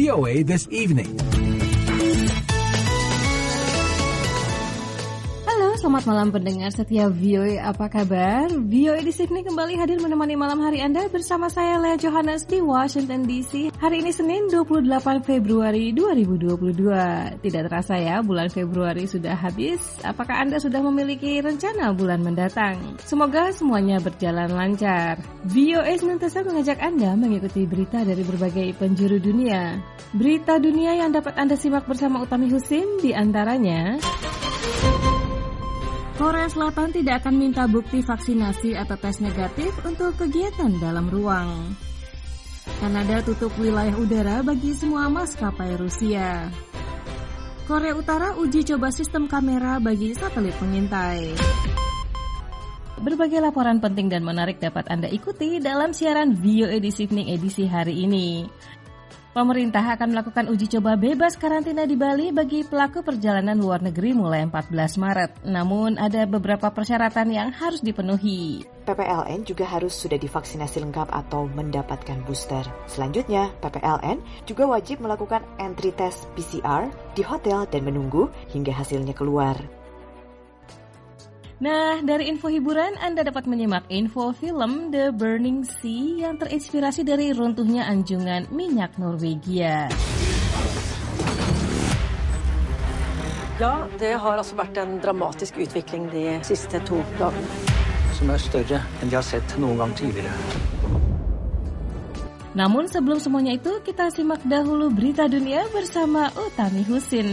VOA This Evening. Selamat malam pendengar setia VOA, apa kabar? VOA di Sydney kembali hadir menemani malam hari Anda bersama saya Lea Johannes di Washington DC. Hari ini Senin 28 Februari 2022. Tidak terasa ya, bulan Februari sudah habis. Apakah Anda sudah memiliki rencana bulan mendatang? Semoga semuanya berjalan lancar. VOA senantiasa mengajak Anda mengikuti berita dari berbagai penjuru dunia. Berita dunia yang dapat Anda simak bersama Utami Husin di antaranya: Korea Selatan tidak akan minta bukti vaksinasi atau tes negatif untuk kegiatan dalam ruang. Kanada tutup wilayah udara bagi semua maskapai Rusia. Korea Utara uji coba sistem kamera bagi satelit pengintai. Berbagai laporan penting dan menarik dapat Anda ikuti dalam siaran VOA di Sydney edisi hari ini. Pemerintah akan melakukan uji coba bebas karantina di Bali bagi pelaku perjalanan luar negeri mulai 14 Maret. Namun ada beberapa persyaratan yang harus dipenuhi. PPLN juga harus sudah divaksinasi lengkap atau mendapatkan booster. Selanjutnya, PPLN juga wajib melakukan entry test PCR di hotel dan menunggu hingga hasilnya keluar. Nah, dari info hiburan, Anda dapat menyimak info film The Burning Sea yang terinspirasi dari runtuhnya anjungan minyak Norwegia. Ja, det har altså vært en dramatisk utvikling de siste 2 dagene. Som større enn de har sett noen gang tidligere. Namun sebelum semuanya itu, kita simak dahulu berita dunia bersama Utami Husin.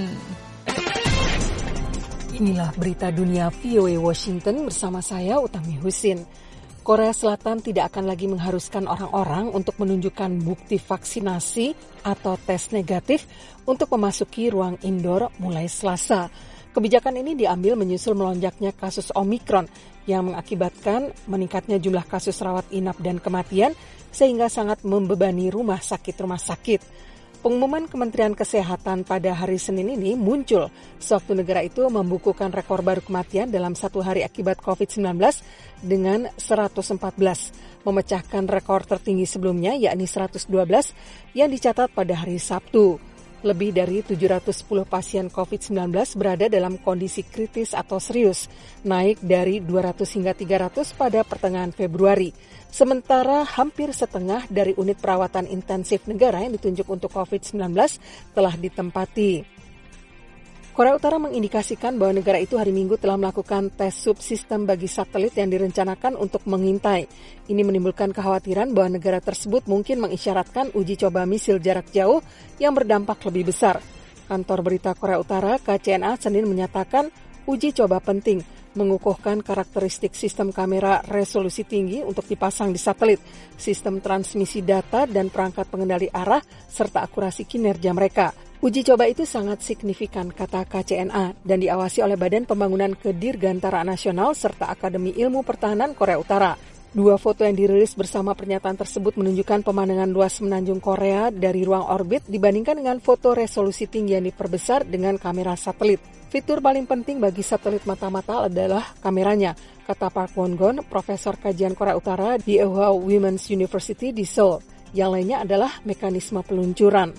Inilah berita dunia VOA Washington bersama saya Utami Husin. Korea Selatan tidak akan lagi mengharuskan orang-orang untuk menunjukkan bukti vaksinasi atau tes negatif untuk memasuki ruang indoor mulai Selasa. Kebijakan ini diambil menyusul melonjaknya kasus Omikron yang mengakibatkan meningkatnya jumlah kasus rawat inap dan kematian sehingga sangat membebani rumah sakit. Pengumuman Kementerian Kesehatan pada hari Senin ini muncul sewaktu negara itu membukukan rekor baru kematian dalam satu hari akibat COVID-19 dengan 114, memecahkan rekor tertinggi sebelumnya yakni 112 yang dicatat pada hari Sabtu. Lebih dari 710 pasien COVID-19 berada dalam kondisi kritis atau serius, naik dari 200 hingga 300 pada pertengahan Februari. Sementara hampir setengah dari unit perawatan intensif negara yang ditunjuk untuk COVID-19 telah ditempati. Korea Utara mengindikasikan bahwa negara itu hari Minggu telah melakukan tes subsistem bagi satelit yang direncanakan untuk mengintai. Ini menimbulkan kekhawatiran bahwa negara tersebut mungkin mengisyaratkan uji coba misil jarak jauh yang berdampak lebih besar. Kantor berita Korea Utara KCNA Senin menyatakan uji coba penting mengukuhkan karakteristik sistem kamera resolusi tinggi untuk dipasang di satelit, sistem transmisi data dan perangkat pengendali arah, serta akurasi kinerja mereka. Uji coba itu sangat signifikan, kata KCNA, dan diawasi oleh Badan Pembangunan Kedirgantaraan Nasional serta Akademi Ilmu Pertahanan Korea Utara. Dua foto yang dirilis bersama pernyataan tersebut menunjukkan pemandangan luas semenanjung Korea dari ruang orbit dibandingkan dengan foto resolusi tinggi yang diperbesar dengan kamera satelit. Fitur paling penting bagi satelit mata-mata adalah kameranya, kata Park Won-gon, profesor kajian Korea Utara di Ewha Women's University di Seoul. Yang lainnya adalah mekanisme peluncuran.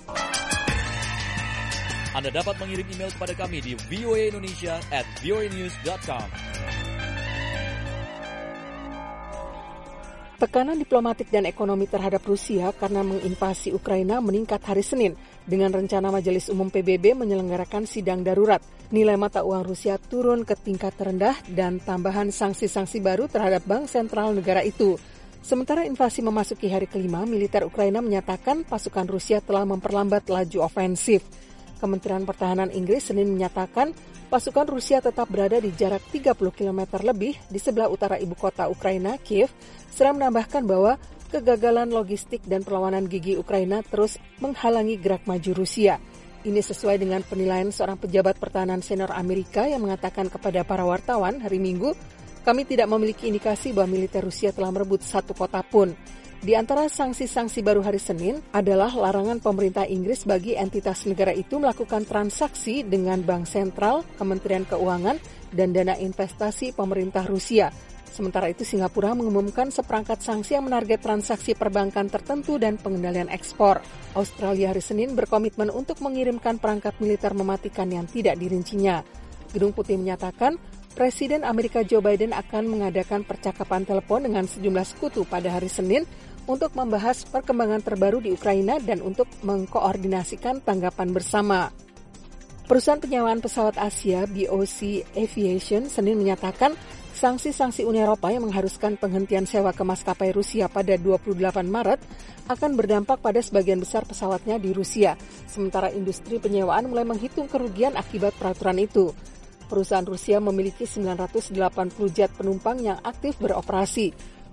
Anda dapat mengirim email kepada kami di voaindonesia@voanews.com. Tekanan diplomatik dan ekonomi terhadap Rusia karena menginvasi Ukraina meningkat hari Senin dengan rencana Majelis Umum PBB menyelenggarakan sidang darurat. Nilai mata uang Rusia turun ke tingkat terendah dan tambahan sanksi-sanksi baru terhadap bank sentral negara itu. Sementara invasi memasuki hari kelima, militer Ukraina menyatakan pasukan Rusia telah memperlambat laju ofensif. Kementerian Pertahanan Inggris Senin menyatakan pasukan Rusia tetap berada di jarak 30 km lebih di sebelah utara ibu kota Ukraina, Kiev, serta menambahkan bahwa kegagalan logistik dan perlawanan gigih Ukraina terus menghalangi gerak maju Rusia. Ini sesuai dengan penilaian seorang pejabat pertahanan senior Amerika yang mengatakan kepada para wartawan hari Minggu, kami tidak memiliki indikasi bahwa militer Rusia telah merebut satu kota pun. Di antara sanksi-sanksi baru hari Senin adalah larangan pemerintah Inggris bagi entitas negara itu melakukan transaksi dengan Bank Sentral, Kementerian Keuangan, dan dana investasi pemerintah Rusia, Sementara itu, Singapura mengumumkan seperangkat sanksi yang menarget transaksi perbankan tertentu dan pengendalian ekspor. Australia hari Senin berkomitmen untuk mengirimkan perangkat militer mematikan yang tidak dirincinya. Gedung Putih menyatakan, Presiden Amerika Joe Biden akan mengadakan percakapan telepon dengan sejumlah sekutu pada hari Senin untuk membahas perkembangan terbaru di Ukraina dan untuk mengkoordinasikan tanggapan bersama. Perusahaan penyewaan pesawat Asia, BOC Aviation, Senin menyatakan sanksi-sanksi Uni Eropa yang mengharuskan penghentian sewa ke maskapai Rusia pada 28 Maret akan berdampak pada sebagian besar pesawatnya di Rusia, sementara industri penyewaan mulai menghitung kerugian akibat peraturan itu. Perusahaan Rusia memiliki 980 jet penumpang yang aktif beroperasi.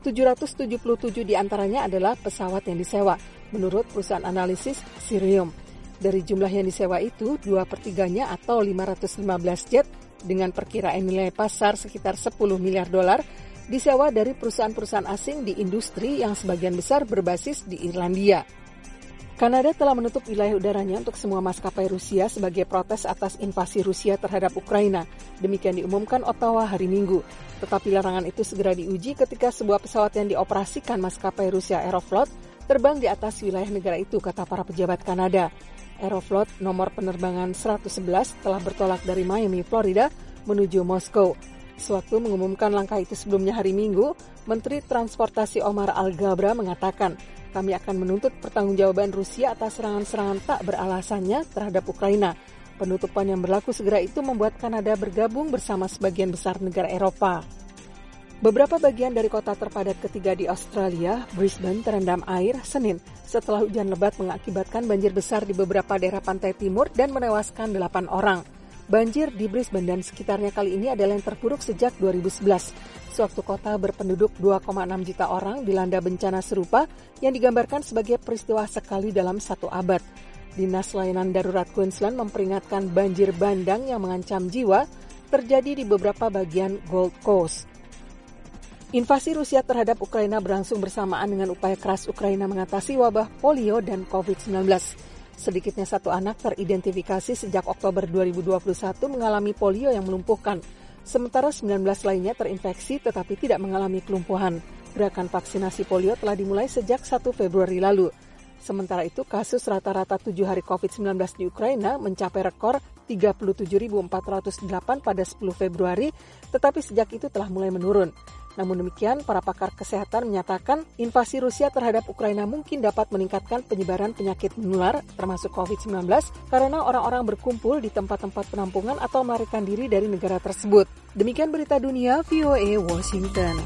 777 diantaranya adalah pesawat yang disewa, menurut perusahaan analisis Cirium. Dari jumlah yang disewa itu, 2/3 atau 515 jet dengan perkiraan nilai pasar sekitar $10 miliar disewa dari perusahaan-perusahaan asing di industri yang sebagian besar berbasis di Irlandia. Kanada telah menutup wilayah udaranya untuk semua maskapai Rusia sebagai protes atas invasi Rusia terhadap Ukraina. Demikian diumumkan Ottawa hari Minggu. Tetapi larangan itu segera diuji ketika sebuah pesawat yang dioperasikan maskapai Rusia Aeroflot terbang di atas wilayah negara itu, kata para pejabat Kanada. Aeroflot nomor penerbangan 111 telah bertolak dari Miami, Florida menuju Moskow. Sewaktu mengumumkan langkah itu sebelumnya hari Minggu, Menteri Transportasi Omar Al-Ghabra mengatakan, kami akan menuntut pertanggungjawaban Rusia atas serangan-serangan tak beralasannya terhadap Ukraina. Penutupan yang berlaku segera itu membuat Kanada bergabung bersama sebagian besar negara Eropa. Beberapa bagian dari kota terpadat ketiga di Australia, Brisbane, terendam air Senin setelah hujan lebat mengakibatkan banjir besar di beberapa daerah pantai timur dan menewaskan 8 orang. Banjir di Brisbane dan sekitarnya kali ini adalah yang terburuk sejak 2011. Sewaktu kota berpenduduk 2,6 juta orang dilanda bencana serupa yang digambarkan sebagai peristiwa sekali dalam 1 abad. Dinas Layanan Darurat Queensland memperingatkan banjir bandang yang mengancam jiwa terjadi di beberapa bagian Gold Coast. Invasi Rusia terhadap Ukraina berlangsung bersamaan dengan upaya keras Ukraina mengatasi wabah polio dan COVID-19. Sedikitnya 1 anak teridentifikasi sejak Oktober 2021 mengalami polio yang melumpuhkan, sementara 19 lainnya terinfeksi tetapi tidak mengalami kelumpuhan. Gerakan vaksinasi polio telah dimulai sejak 1 Februari lalu. Sementara itu, kasus rata-rata 7 hari COVID-19 di Ukraina mencapai rekor 37.408 pada 10 Februari, tetapi sejak itu telah mulai menurun. Namun demikian, para pakar kesehatan menyatakan invasi Rusia terhadap Ukraina mungkin dapat meningkatkan penyebaran penyakit menular, termasuk COVID-19, karena orang-orang berkumpul di tempat-tempat penampungan atau melarikan diri dari negara tersebut. Demikian berita dunia VOA Washington.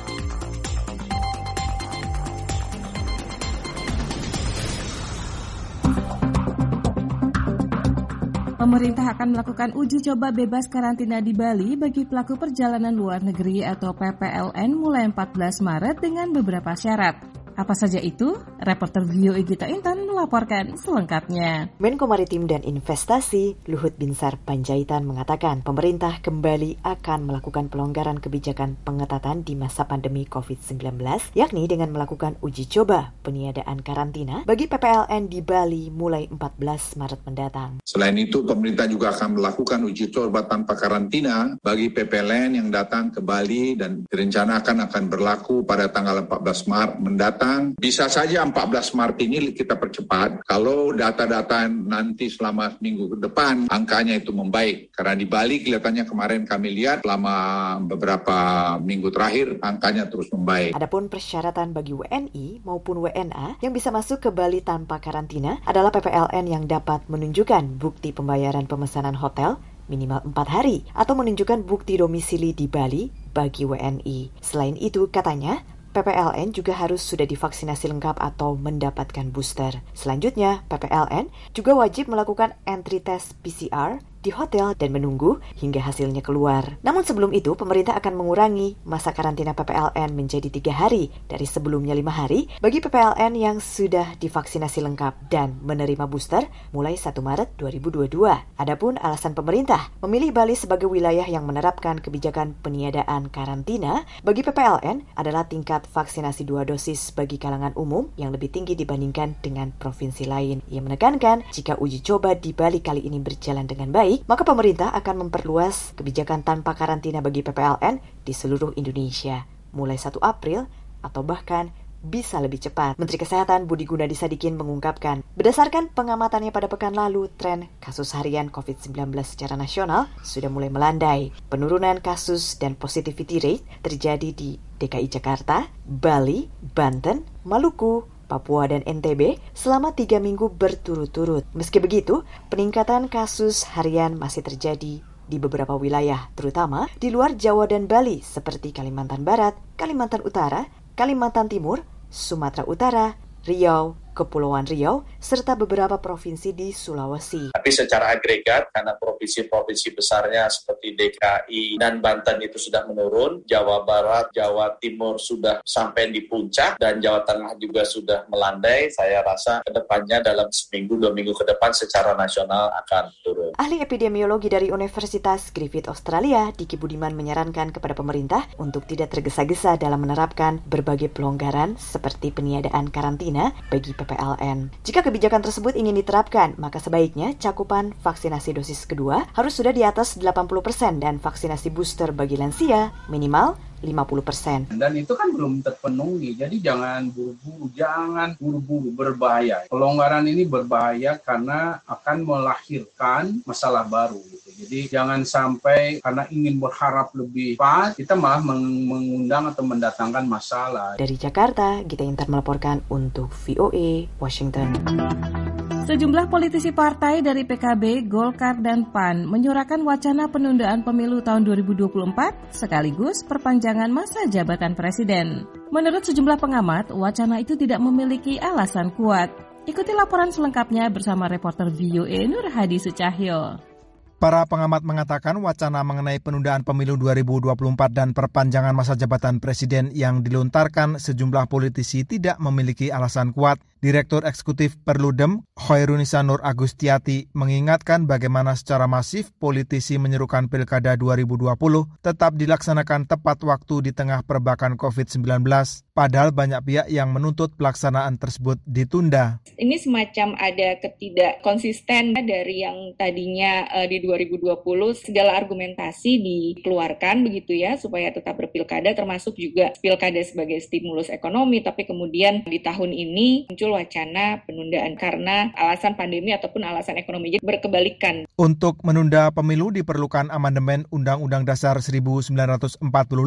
Pemerintah akan melakukan uji coba bebas karantina di Bali bagi pelaku perjalanan luar negeri atau PPLN mulai 14 Maret dengan beberapa syarat. Apa saja itu? Reporter VOA Gita Intan melaporkan selengkapnya. Menko Maritim dan Investasi Luhut Binsar Panjaitan mengatakan pemerintah kembali akan melakukan pelonggaran kebijakan pengetatan di masa pandemi COVID-19, yakni dengan melakukan uji coba peniadaan karantina bagi PPLN di Bali mulai 14 Maret mendatang. Selain itu, pemerintah juga akan melakukan uji coba tanpa karantina bagi PPLN yang datang ke Bali dan direncanakan akan berlaku pada tanggal 14 Maret mendatang. Bisa saja 14 Maret ini kita percepat kalau data-data nanti selama minggu ke depan angkanya itu membaik. Karena di Bali kelihatannya kemarin kami lihat selama beberapa minggu terakhir angkanya terus membaik. Adapun persyaratan bagi WNI maupun WNA yang bisa masuk ke Bali tanpa karantina adalah PPLN yang dapat menunjukkan bukti pembayaran pemesanan hotel minimal 4 hari atau menunjukkan bukti domisili di Bali bagi WNI. Selain itu, katanya, PPLN juga harus sudah divaksinasi lengkap atau mendapatkan booster. Selanjutnya, PPLN juga wajib melakukan entry test PCR di hotel dan menunggu hingga hasilnya keluar. Namun sebelum itu, pemerintah akan mengurangi masa karantina PPLN menjadi 3 hari dari sebelumnya 5 hari bagi PPLN yang sudah divaksinasi lengkap dan menerima booster mulai 1 Maret 2022. Adapun alasan pemerintah memilih Bali sebagai wilayah yang menerapkan kebijakan peniadaan karantina bagi PPLN adalah tingkat vaksinasi 2 dosis bagi kalangan umum yang lebih tinggi dibandingkan dengan provinsi lain. Ia menekankan jika uji coba di Bali kali ini berjalan dengan baik, ini, maka pemerintah akan memperluas kebijakan tanpa karantina bagi PPLN di seluruh Indonesia mulai 1 April atau bahkan bisa lebih cepat. Menteri Kesehatan Budi Gunadi Sadikin mengungkapkan, berdasarkan pengamatannya pada pekan lalu, tren kasus harian COVID-19 secara nasional sudah mulai melandai. Penurunan kasus dan positivity rate terjadi di DKI Jakarta, Bali, Banten, Maluku, Papua, dan NTB selama 3 minggu berturut-turut. Meski begitu, peningkatan kasus harian masih terjadi di beberapa wilayah, terutama di luar Jawa dan Bali, seperti Kalimantan Barat, Kalimantan Utara, Kalimantan Timur, Sumatera Utara, Riau, Kepulauan Riau, serta beberapa provinsi di Sulawesi. Tapi secara agregat, karena provinsi-provinsi besarnya seperti DKI dan Banten itu sudah menurun, Jawa Barat, Jawa Timur sudah sampai di puncak, dan Jawa Tengah juga sudah melandai, saya rasa ke depannya dalam seminggu, 2 minggu ke depan secara nasional akan turun. Ahli epidemiologi dari Universitas Griffith Australia, Diki Budiman menyarankan kepada pemerintah untuk tidak tergesa-gesa dalam menerapkan berbagai pelonggaran seperti peniadaan karantina bagi PPLN. Jika kebijakan tersebut ingin diterapkan, maka sebaiknya cakupan vaksinasi dosis kedua harus sudah di atas 80% dan vaksinasi booster bagi lansia minimal 50%. Dan itu kan belum terpenuhi, jadi jangan buru-buru berbahaya. Pelonggaran ini berbahaya karena akan melahirkan masalah baru gitu. Jadi jangan sampai karena ingin berharap lebih pas, kita malah mengundang atau mendatangkan masalah. Dari Jakarta, Gita Intar melaporkan untuk VOA Washington. Sejumlah politisi partai dari PKB, Golkar, dan PAN menyuarakan wacana penundaan pemilu tahun 2024 sekaligus perpanjangan masa jabatan presiden. Menurut sejumlah pengamat, wacana itu tidak memiliki alasan kuat. Ikuti laporan selengkapnya bersama reporter VOA Nur Hadi Sucahyo. Para pengamat mengatakan wacana mengenai penundaan pemilu 2024 dan perpanjangan masa jabatan presiden yang dilontarkan sejumlah politisi tidak memiliki alasan kuat. Direktur Eksekutif Perludem, Khairunisa Nur Agustiati, mengingatkan bagaimana secara masif politisi menyerukan Pilkada 2020 tetap dilaksanakan tepat waktu di tengah perbakan COVID-19. Padahal banyak pihak yang menuntut pelaksanaan tersebut ditunda. Ini semacam ada ketidakkonsisten dari yang tadinya di 2020 segala argumentasi dikeluarkan begitu ya supaya tetap berpilkada, termasuk juga pilkada sebagai stimulus ekonomi, tapi kemudian di tahun ini muncul wacana penundaan karena alasan pandemi ataupun alasan ekonomi, jadi berkebalikan. Untuk menunda pemilu diperlukan amandemen Undang-Undang Dasar 1945.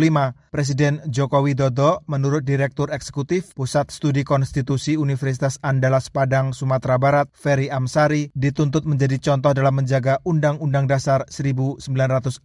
Presiden Joko Widodo menurut Direktur Eksekutif Pusat Studi Konstitusi Universitas Andalas Padang, Sumatera Barat, Ferry Amsari, dituntut menjadi contoh dalam menjaga Undang-Undang Dasar 1945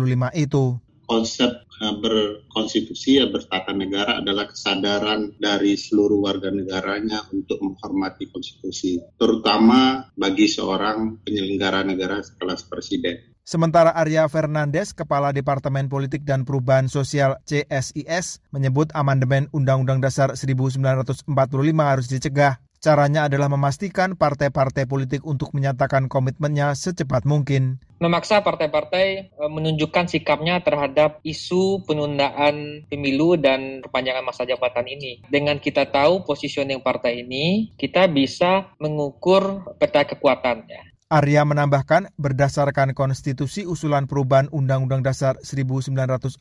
itu. Konsep berkonstitusi bertata negara adalah kesadaran dari seluruh warga negaranya untuk menghormati konstitusi, terutama bagi seorang penyelenggara negara sekelas presiden. Sementara Arya Fernandes, Kepala Departemen Politik dan Perubahan Sosial CSIS, menyebut amandemen Undang-Undang Dasar 1945 harus dicegah. Caranya adalah memastikan partai-partai politik untuk menyatakan komitmennya secepat mungkin. Memaksa partai-partai menunjukkan sikapnya terhadap isu penundaan pemilu dan perpanjangan masa jabatan ini. Dengan kita tahu positioning partai ini, kita bisa mengukur peta kekuatannya. Arya menambahkan, berdasarkan konstitusi usulan perubahan Undang-Undang Dasar 1945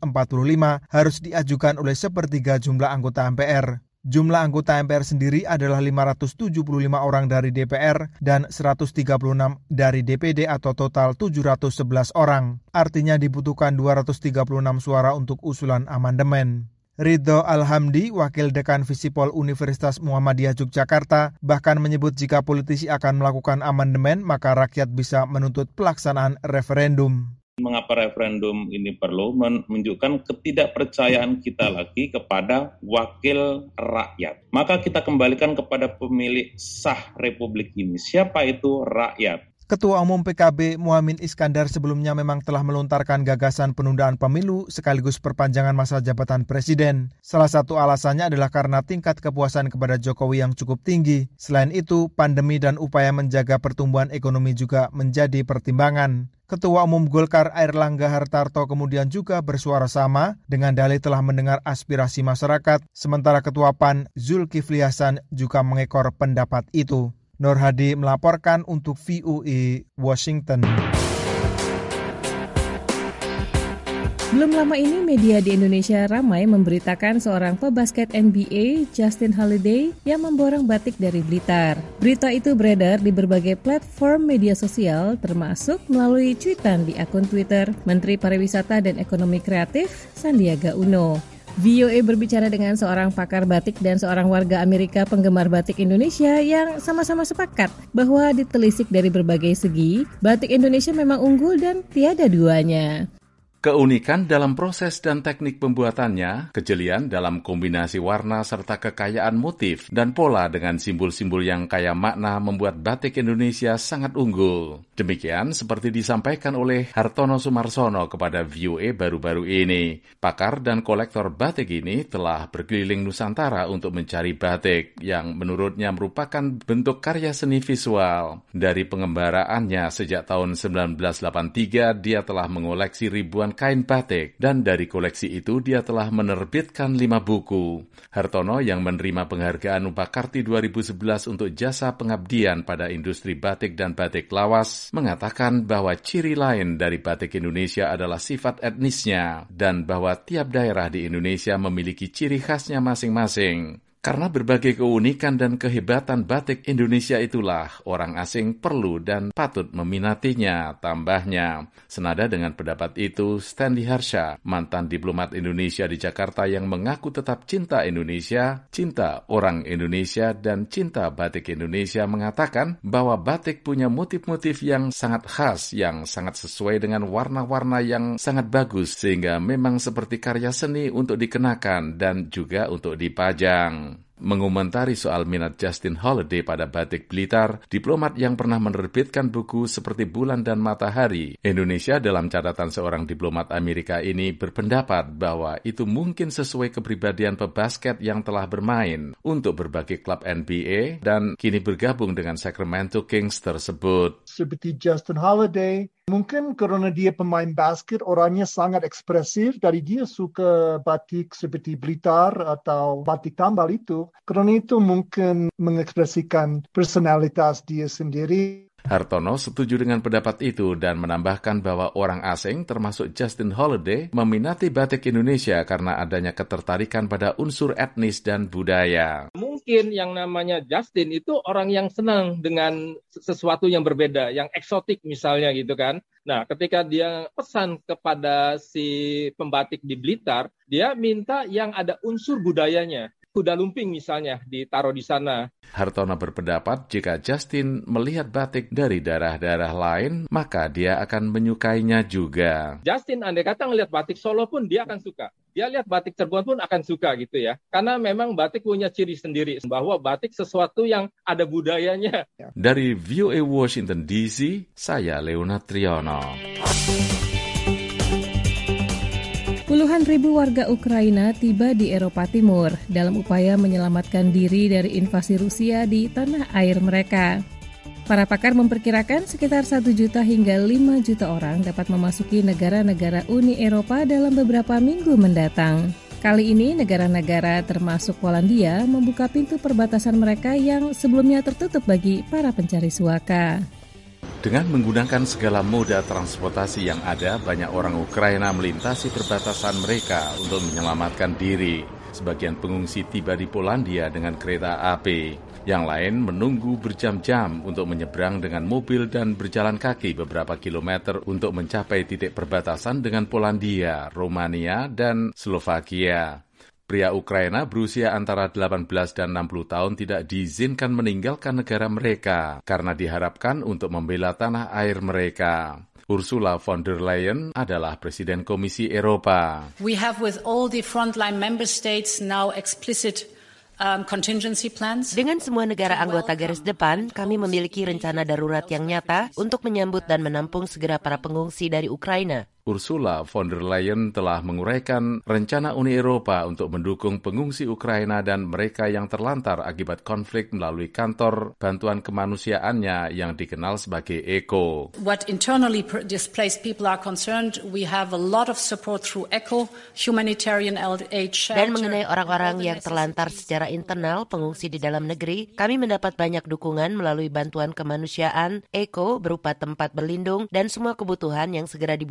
harus diajukan oleh sepertiga jumlah anggota MPR. Jumlah anggota MPR sendiri adalah 575 orang dari DPR dan 136 dari DPD atau total 711 orang. Artinya dibutuhkan 236 suara untuk usulan amandemen. Ridho Alhamdi, Wakil Dekan Visipol Universitas Muhammadiyah Yogyakarta, bahkan menyebut jika politisi akan melakukan amandemen, maka rakyat bisa menuntut pelaksanaan referendum. Mengapa referendum ini perlu? Menunjukkan ketidakpercayaan kita lagi kepada wakil rakyat. Maka kita kembalikan kepada pemilik sah republik ini. Siapa itu rakyat? Ketua Umum PKB Muhammad Iskandar sebelumnya memang telah melontarkan gagasan penundaan pemilu sekaligus perpanjangan masa jabatan presiden. Salah satu alasannya adalah karena tingkat kepuasan kepada Jokowi yang cukup tinggi. Selain itu, pandemi dan upaya menjaga pertumbuhan ekonomi juga menjadi pertimbangan. Ketua Umum Golkar Airlangga Hartarto kemudian juga bersuara sama dengan dalih telah mendengar aspirasi masyarakat, sementara Ketua PAN Zulkifli Hasan juga mengekor pendapat itu. Nur Hadi melaporkan untuk VOA Washington. Belum lama ini media di Indonesia ramai memberitakan seorang pebasket NBA, Justin Holiday, yang memborong batik dari Blitar. Berita itu beredar di berbagai platform media sosial, termasuk melalui cuitan di akun Twitter Menteri Pariwisata dan Ekonomi Kreatif, Sandiaga Uno. VOA berbicara dengan seorang pakar batik dan seorang warga Amerika penggemar batik Indonesia yang sama-sama sepakat bahwa ditelisik dari berbagai segi, batik Indonesia memang unggul dan tiada duanya. Keunikan dalam proses dan teknik pembuatannya, kejelian dalam kombinasi warna serta kekayaan motif dan pola dengan simbol-simbol yang kaya makna membuat batik Indonesia sangat unggul. Demikian seperti disampaikan oleh Hartono Sumarsono kepada VOA baru-baru ini. Pakar dan kolektor batik ini telah berkeliling Nusantara untuk mencari batik yang menurutnya merupakan bentuk karya seni visual. Dari pengembaraannya sejak tahun 1983, dia telah mengoleksi ribuan kain batik, dan dari koleksi itu dia telah menerbitkan 5 buku. Hartono yang menerima penghargaan Upah Karti 2011 untuk jasa pengabdian pada industri batik dan batik lawas, mengatakan bahwa ciri lain dari batik Indonesia adalah sifat etnisnya, dan bahwa tiap daerah di Indonesia memiliki ciri khasnya masing-masing. Karena berbagai keunikan dan kehebatan batik Indonesia itulah orang asing perlu dan patut meminatinya, tambahnya. Senada dengan pendapat itu, Stanley Harsha, mantan diplomat Indonesia di Jakarta yang mengaku tetap cinta Indonesia, cinta orang Indonesia, dan cinta batik Indonesia, mengatakan bahwa batik punya motif-motif yang sangat khas, yang sangat sesuai dengan warna-warna yang sangat bagus, sehingga memang seperti karya seni untuk dikenakan dan juga untuk dipajang. Mengomentari soal minat Justin Holiday pada batik Blitar, diplomat yang pernah menerbitkan buku seperti Bulan dan Matahari, Indonesia dalam catatan seorang diplomat Amerika ini berpendapat bahwa itu mungkin sesuai kepribadian pebasket yang telah bermain untuk berbagai klub NBA dan kini bergabung dengan Sacramento Kings tersebut. Seperti Justin Holiday, mungkin karena dia pemain basket, orangnya sangat ekspresif, dari dia suka batik seperti Blitar atau batik tambal itu. Karena itu mungkin mengekspresikan personalitas dia sendiri. Hartono setuju dengan pendapat itu dan menambahkan bahwa orang asing termasuk Justin Holiday meminati batik Indonesia karena adanya ketertarikan pada unsur etnis dan budaya. Mungkin yang namanya Justin itu orang yang senang dengan sesuatu yang berbeda, yang eksotik misalnya gitu kan. Nah, ketika dia pesan kepada si pembatik di Blitar, dia minta yang ada unsur budayanya. Kuda lumping misalnya ditaruh di sana. Hartono berpendapat jika Justin melihat batik dari daerah-daerah lain, maka dia akan menyukainya juga. Justin andai kata ngelihat batik Solo pun dia akan suka. Dia lihat batik Cirebon pun akan suka gitu ya. Karena memang batik punya ciri sendiri, bahwa batik sesuatu yang ada budayanya. Dari VOA Washington DC, saya Leonard Triono. Puluhan ribu warga Ukraina tiba di Eropa Timur dalam upaya menyelamatkan diri dari invasi Rusia di tanah air mereka. Para pakar memperkirakan sekitar 1 juta hingga 5 juta orang dapat memasuki negara-negara Uni Eropa dalam beberapa minggu mendatang. Kali ini negara-negara termasuk Polandia membuka pintu perbatasan mereka yang sebelumnya tertutup bagi para pencari suaka. Dengan menggunakan segala moda transportasi yang ada, banyak orang Ukraina melintasi perbatasan mereka untuk menyelamatkan diri. Sebagian pengungsi tiba di Polandia dengan kereta api. Yang lain menunggu berjam-jam untuk menyeberang dengan mobil dan berjalan kaki beberapa kilometer untuk mencapai titik perbatasan dengan Polandia, Romania, dan Slovakia. Pria Ukraina berusia antara 18 dan 60 tahun tidak diizinkan meninggalkan negara mereka karena diharapkan untuk membela tanah air mereka. Ursula von der Leyen adalah Presiden Komisi Eropa. We have with all the frontline member states now explicit contingency plans. Dengan semua negara anggota garis depan, kami memiliki rencana darurat yang nyata untuk menyambut dan menampung segera para pengungsi dari Ukraina. Ursula von der Leyen telah menguraikan rencana Uni Eropa untuk mendukung pengungsi Ukraina dan mereka yang terlantar akibat konflik melalui kantor bantuan kemanusiaannya yang dikenal sebagai ECHO. What internally displaced people are concerned, we have a lot of support through ECHO, humanitarian aid shelter. Dan mengenai orang-orang yang terlantar secara internal, pengungsi di dalam negeri, kami mendapat banyak dukungan melalui bantuan kemanusiaan ECHO berupa tempat berlindung dan semua kebutuhan yang segera dibutuhkan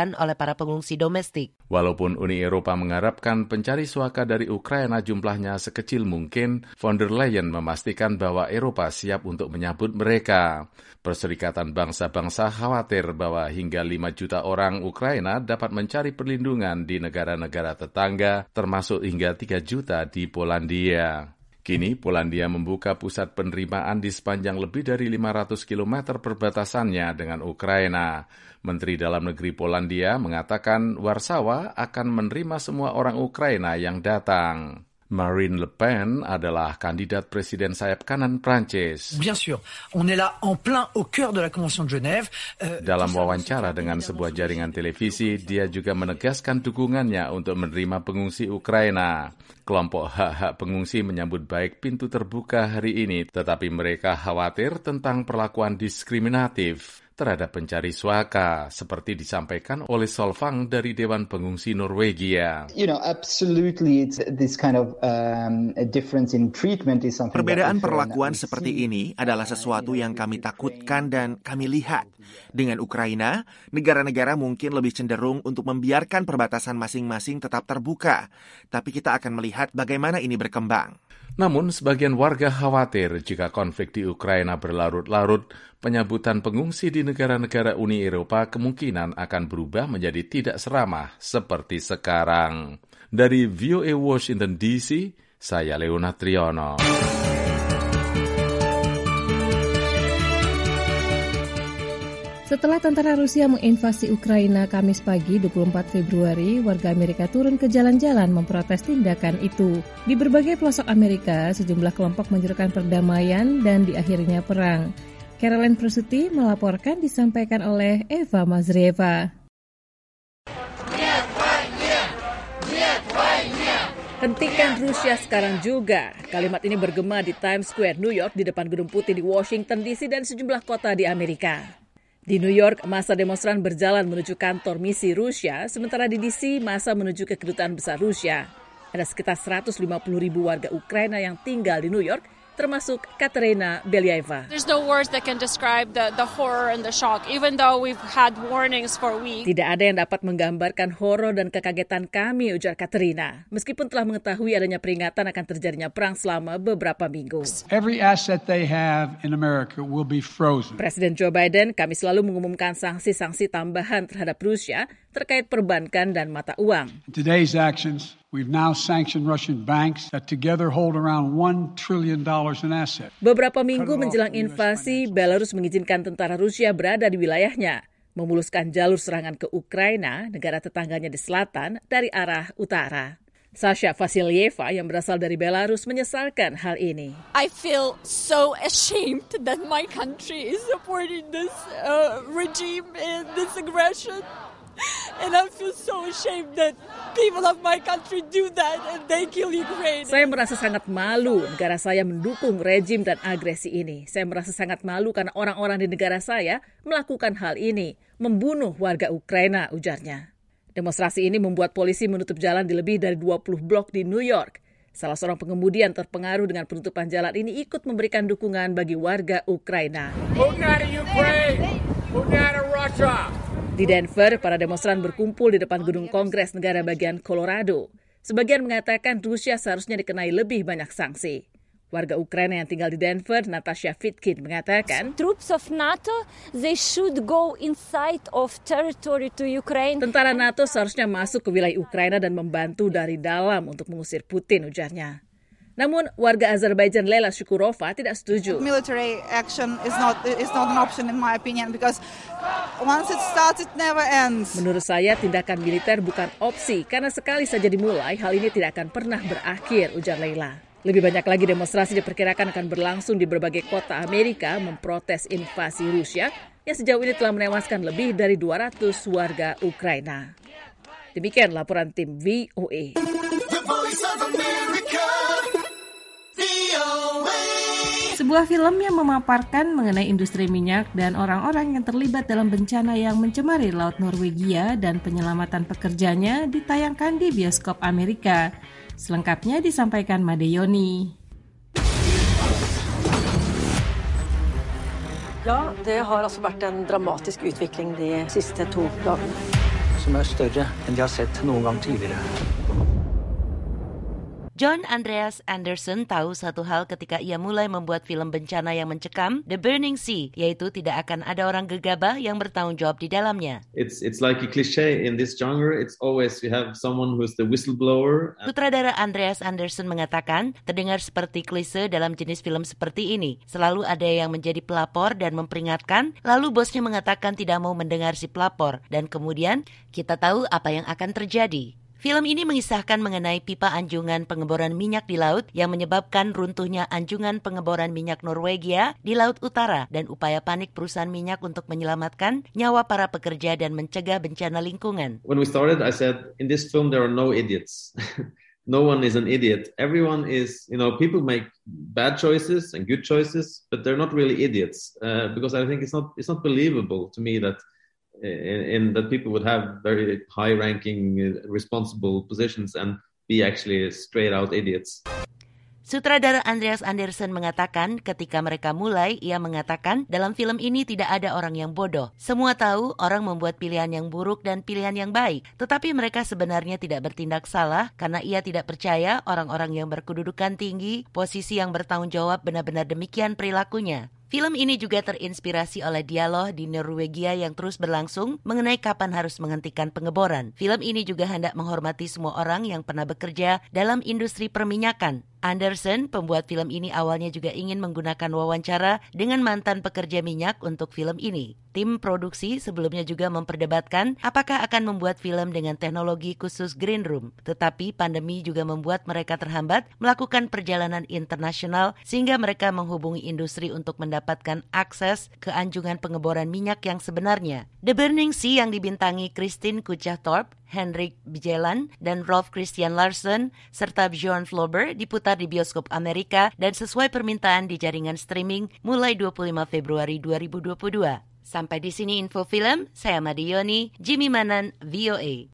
dilakukan oleh para pengungsi domestik. Walaupun Uni Eropa mengharapkan pencari suaka dari Ukraina jumlahnya sekecil mungkin, von der Leyen memastikan bahwa Eropa siap untuk menyambut mereka. Perserikatan Bangsa-Bangsa khawatir bahwa hingga 5 juta orang Ukraina dapat mencari perlindungan di negara-negara tetangga, termasuk hingga 3 juta di Polandia. Kini, Polandia membuka pusat penerimaan di sepanjang lebih dari 500 km perbatasannya dengan Ukraina. Menteri Dalam Negeri Polandia mengatakan Warsawa akan menerima semua orang Ukraina yang datang. Marine Le Pen adalah kandidat presiden sayap kanan Prancis. Bien sûr, on est là en plein au cœur de la Convention de Genève. Dalam wawancara dengan sebuah jaringan televisi, dia juga menegaskan dukungannya untuk menerima pengungsi Ukraina. Kelompok hak-hak pengungsi menyambut baik pintu terbuka hari ini, tetapi mereka khawatir tentang perlakuan diskriminatif terhadap pencari suaka, seperti disampaikan oleh Solvang dari Dewan Pengungsi Norwegia. Absolutely, this kind of difference in treatment is something. Perbedaan perlakuan seperti ini adalah sesuatu yang kami takutkan dan kami lihat. Dengan Ukraina, negara-negara mungkin lebih cenderung untuk membiarkan perbatasan masing-masing tetap terbuka, tapi kita akan melihat bagaimana ini berkembang. Namun, sebagian warga khawatir jika konflik di Ukraina berlarut-larut, penyambutan pengungsi di negara-negara Uni Eropa kemungkinan akan berubah menjadi tidak seramah seperti sekarang. Dari VOA Washington DC, saya Leona Triono. Setelah tentara Rusia menginvasi Ukraina Kamis pagi 24 Februari, warga Amerika turun ke jalan-jalan memprotes tindakan itu. Di berbagai pelosok Amerika, sejumlah kelompok menyerukan perdamaian dan diakhirinya perang. Caroline Presutti melaporkan, disampaikan oleh Eva Mazrieva. Hentikan Rusia sekarang juga. Kalimat ini bergema di Times Square, New York, di depan Gedung Putih di Washington DC dan sejumlah kota di Amerika. Di New York, massa demonstran berjalan menuju kantor misi Rusia, sementara di DC, massa menuju ke kedutaan besar Rusia. Ada sekitar 150.000 warga Ukraina yang tinggal di New York, termasuk Katerina Believa. There's no words that can describe the horror and the shock, even though we've had warnings for weeks. Tidak ada yang dapat menggambarkan horor dan kekagetan kami, ujar Katerina. Meskipun telah mengetahui adanya peringatan akan terjadinya perang selama beberapa minggu. Every asset they have in America will be frozen. Presiden Joe Biden kami selalu mengumumkan sanksi-sanksi tambahan terhadap Rusia terkait perbankan dan mata uang. Today's actions, we've now sanctioned Russian banks that together hold around $1 trillion in assets. Beberapa minggu menjelang invasi, Belarus mengizinkan tentara Rusia berada di wilayahnya, memuluskan jalur serangan ke Ukraina, negara tetangganya di selatan, dari arah utara. Sasha Vasilyeva yang berasal dari Belarus menyesalkan hal ini. I feel so ashamed that my country is supporting this regime and this aggression. And I feel so ashamed that people of my country do that and they kill Ukraine. Saya merasa sangat malu negara saya mendukung rejim dan agresi ini. Saya merasa sangat malu karena orang-orang di negara saya melakukan hal ini, membunuh warga Ukraina, ujarnya. Demonstrasi ini membuat polisi menutup jalan di lebih dari 20 blok di New York. Salah seorang pengemudi yang terpengaruh dengan penutupan jalan ini ikut memberikan dukungan bagi warga Ukraina. Di Denver, para demonstran berkumpul di depan gedung Kongres negara bagian Colorado. Sebagian mengatakan Rusia seharusnya dikenai lebih banyak sanksi. Warga Ukraina yang tinggal di Denver, Natasha Fitkin, mengatakan, Troops of NATO, they should go inside of territory to Ukraine. Tentara NATO seharusnya masuk ke wilayah Ukraina dan membantu dari dalam untuk mengusir Putin, ujarnya. Namun, warga Azerbaijan Lela Shukurova tidak setuju. Military action is not an option in my opinion because once it starts it never ends. Menurut saya, tindakan militer bukan opsi karena sekali saja dimulai, hal ini tidak akan pernah berakhir, ujar Leila. Lebih banyak lagi demonstrasi diperkirakan akan berlangsung di berbagai kota Amerika memprotes invasi Rusia yang sejauh ini telah menewaskan lebih dari 200 warga Ukraina. Demikian laporan tim VOA. Sebuah film yang memaparkan mengenai industri minyak dan orang-orang yang terlibat dalam bencana yang mencemari Laut Norwegia dan penyelamatan pekerjanya ditayangkan di bioskop Amerika. Selengkapnya disampaikan Made Yoni. Ja, det har alltså varit en dramatisk utveckling de sista 2 dagarna. som större än jag sett någon gång tidigare. John Andreas Anderson tahu satu hal ketika ia mulai membuat film bencana yang mencekam, The Burning Sea, yaitu tidak akan ada orang gegabah yang bertanggung jawab di dalamnya. It's like a cliche in this genre. It's always you have someone who's the whistleblower. Sutradara Andreas Anderson mengatakan, terdengar seperti klise dalam jenis film seperti ini. Selalu ada yang menjadi pelapor dan memperingatkan, lalu bosnya mengatakan tidak mau mendengar si pelapor, dan kemudian kita tahu apa yang akan terjadi. Film ini mengisahkan mengenai pipa anjungan pengeboran minyak di laut yang menyebabkan runtuhnya anjungan pengeboran minyak Norwegia di Laut Utara dan upaya panik perusahaan minyak untuk menyelamatkan nyawa para pekerja dan mencegah bencana lingkungan. When we started, I said, in this film there are no idiots. No one is an idiot. Everyone is, people make bad choices and good choices, but they're not really idiots. Because I think it's not believable to me that that people would have very high-ranking, responsible positions and be actually straight-out idiots. Sutradara Andreas Anderson mengatakan ketika mereka mulai, ia mengatakan dalam film ini tidak ada orang yang bodoh. Semua tahu orang membuat pilihan yang buruk dan pilihan yang baik. Tetapi mereka sebenarnya tidak bertindak salah karena ia tidak percaya orang-orang yang berkedudukan tinggi, posisi yang bertanggung jawab benar-benar demikian perilakunya. Film ini juga terinspirasi oleh dialog di Norwegia yang terus berlangsung mengenai kapan harus menghentikan pengeboran. Film ini juga hendak menghormati semua orang yang pernah bekerja dalam industri perminyakan. Anderson, pembuat film ini awalnya juga ingin menggunakan wawancara dengan mantan pekerja minyak untuk film ini. Tim produksi sebelumnya juga memperdebatkan apakah akan membuat film dengan teknologi khusus green room. Tetapi pandemi juga membuat mereka terhambat melakukan perjalanan internasional sehingga mereka menghubungi industri untuk mendapatkan akses ke anjungan pengeboran minyak yang sebenarnya. The Burning Sea yang dibintangi Christine Kuchah-Thorpe, Henrik Bjelland, dan Rolf Christian Larsen, serta Bjorn Flober diputar di bioskop Amerika dan sesuai permintaan di jaringan streaming mulai 25 Februari 2022. Sampai di sini info film, saya Madioni, Jimmy Manan, VOA.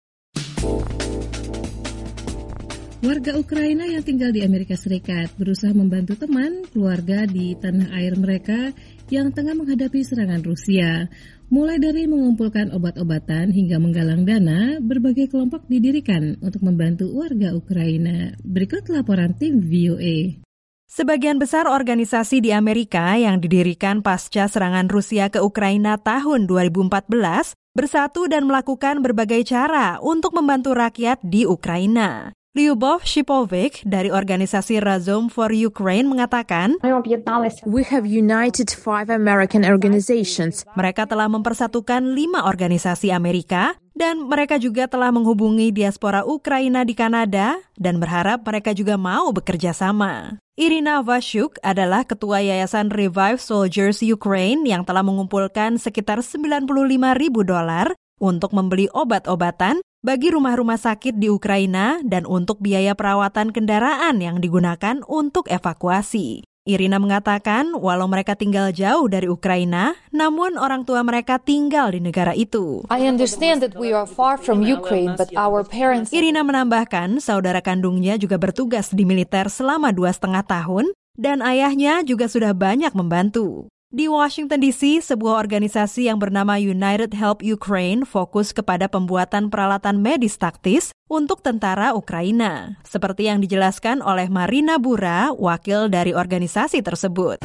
Warga Ukraina yang tinggal di Amerika Serikat berusaha membantu teman, keluarga di tanah air mereka yang tengah menghadapi serangan Rusia. Mulai dari mengumpulkan obat-obatan hingga menggalang dana, berbagai kelompok didirikan untuk membantu warga Ukraina. Berikut laporan tim VOA. Sebagian besar organisasi di Amerika yang didirikan pasca serangan Rusia ke Ukraina tahun 2014 bersatu dan melakukan berbagai cara untuk membantu rakyat di Ukraina. Lyubov Shipovic dari organisasi Razom for Ukraine mengatakan, We have united 5 American organizations. Mereka telah mempersatukan 5 organisasi Amerika dan mereka juga telah menghubungi diaspora Ukraina di Kanada dan berharap mereka juga mau bekerja sama. Irina Vashuk adalah ketua Yayasan Revive Soldiers Ukraine yang telah mengumpulkan sekitar $95,000 untuk membeli obat-obatan bagi rumah-rumah sakit di Ukraina dan untuk biaya perawatan kendaraan yang digunakan untuk evakuasi. Irina mengatakan walau mereka tinggal jauh dari Ukraina, namun orang tua mereka tinggal di negara itu. I understand that we are far from Ukraine, but our parents... Irina menambahkan saudara kandungnya juga bertugas di militer selama 2,5 tahun dan ayahnya juga sudah banyak membantu. Di Washington DC, sebuah organisasi yang bernama United Help Ukraine fokus kepada pembuatan peralatan medis taktis untuk tentara Ukraina. Seperti yang dijelaskan oleh Marina Bura, wakil dari organisasi tersebut.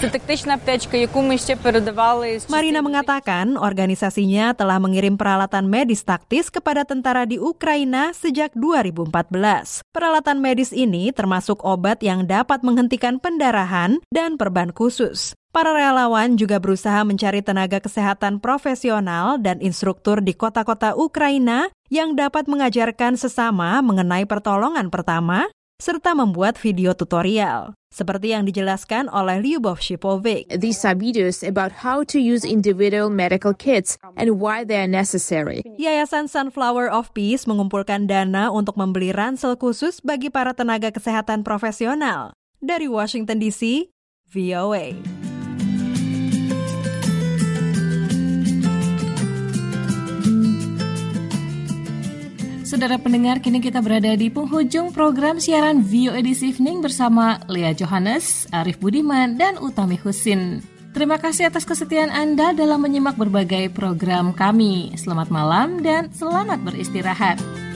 Marina mengatakan organisasinya telah mengirim peralatan medis taktis kepada tentara di Ukraina sejak 2014. Peralatan medis ini termasuk obat yang dapat menghentikan pendarahan dan perban khusus. Para relawan juga berusaha mencari tenaga kesehatan profesional dan instruktur di kota-kota Ukraina yang dapat mengajarkan sesama mengenai pertolongan pertama, serta membuat video tutorial. Seperti yang dijelaskan oleh Lyubov Shipovic. These are videos about how to use individual medical kits and why they are necessary. Yayasan Sunflower of Peace mengumpulkan dana untuk membeli ransel khusus bagi para tenaga kesehatan profesional. Dari Washington DC, VOA. Saudara pendengar, kini kita berada di penghujung program siaran VOA This Evening bersama Lea Johannes, Arif Budiman, dan Utami Husin. Terima kasih atas kesetiaan Anda dalam menyimak berbagai program kami. Selamat malam dan selamat beristirahat.